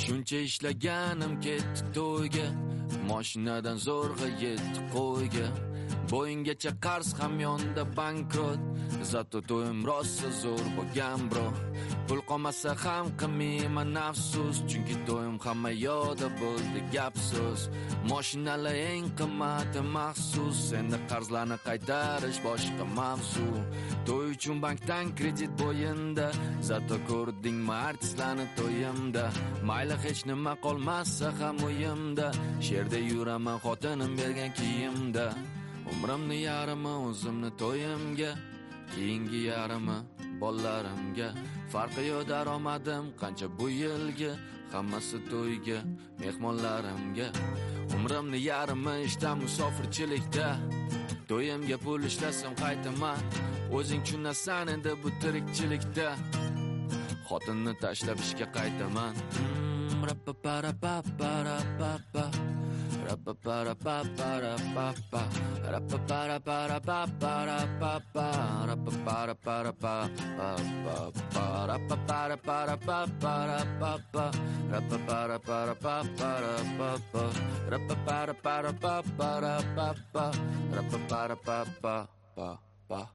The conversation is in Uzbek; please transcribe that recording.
Shuncha ishlaganim ketdi to'yga, mashinadan zo'rg'a yetdi qo'yga. Bo'yingacha qarz ham yonda bankrot, zato to'yim rosa zo'r bo'lgan bro. Pul qolmasa ham qilmayman afsus, chunki to'yim hamma yoda bo'ldi gap so'z. Mashinalar eng qimmati maxsus, endi qarzlarni qaytarish boshqa mavzu. To'y uchun bankdan kredit bo'yinda, zato ko'rdingmi artistlarni to'yimda. Mayli hech nima qolmasa ham o'yimda, sherda yuraman xotinim bergan kiyimda. Umrimni yarimi o'zimni to'yimga, keyingi yarimi bolalarimga. Farqi yo'q daromadim qancha bu yilga, hammasi to'yga, mehmonlarimga. Umrimni yarimi ishdan musofirchilikda, to'yimga pul ishlasam qaytaman. O'zing tushunasan endi bu tirikchilikda, xotinni tashlab ishga qaytaman. Rappa-para-pa-para-pa-pa, rappa-para-pa-para-pa-pa, rappa-para-para-pa-para-pa-pa, rappa-para-para-pa-pa-pa, rappa-para-para-pa-para-pa-pa, rappa-para-para-pa-para-pa-pa, rappa-para-para-pa-para-pa-pa, rappa-para-pa-pa-pa-pa.